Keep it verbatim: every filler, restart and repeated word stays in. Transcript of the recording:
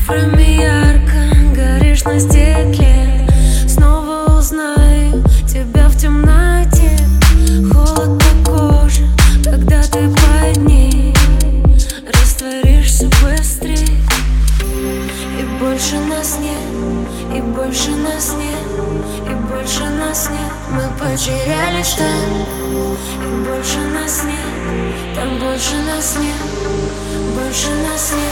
Цифрами ярко горишь на стекле. Снова узнаю тебя в темноте. Холод по коже, когда ты под ней. Растворишься быстрей. И больше нас нет, и больше нас нет, и больше нас нет. Мы потерялись там, и больше нас нет. Там больше нас нет, больше нас нет.